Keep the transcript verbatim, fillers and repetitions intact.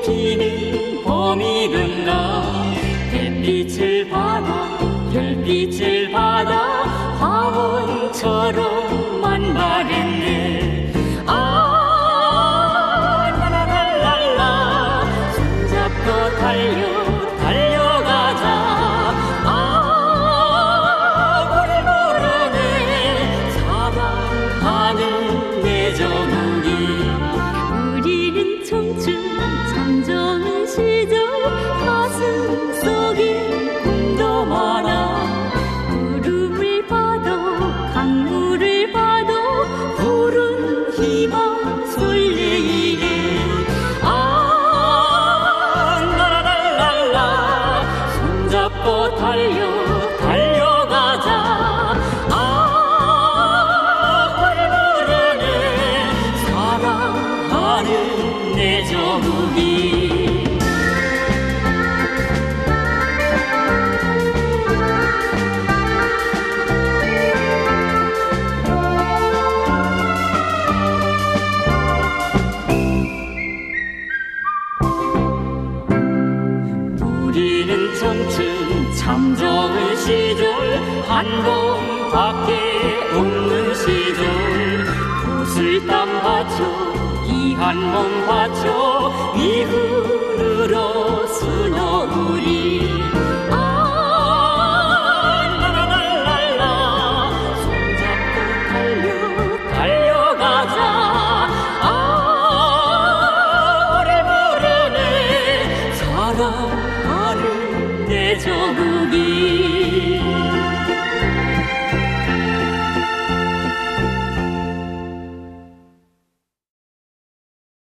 피는 봄이든가 햇빛을 받아 별빛을 받아 화원처럼만 바랬네. 아 라라라라 손잡고 달려 달려가자. 아 우리 모르네 사랑하는 내 저국이. 우리는 청춘 참 좋은 시절 가슴 속에 꿈도 많아. 구름을 봐도 강물을 봐도 푸른 희망 설레이네. 아 라라라라 손잡고 달려 달려가자. 아 우리 모르네 사랑하는 내 저국이. 우리는 청춘 참 좋은 시절 한몸밖에 없는 시절. 구슬땀 바쳐 이 한 몸 바쳐 이후로 쓰노 우리. 아 라라라라 손잡고 달려 달려가자. 아 우리 모르네 사랑하는 내 저국이.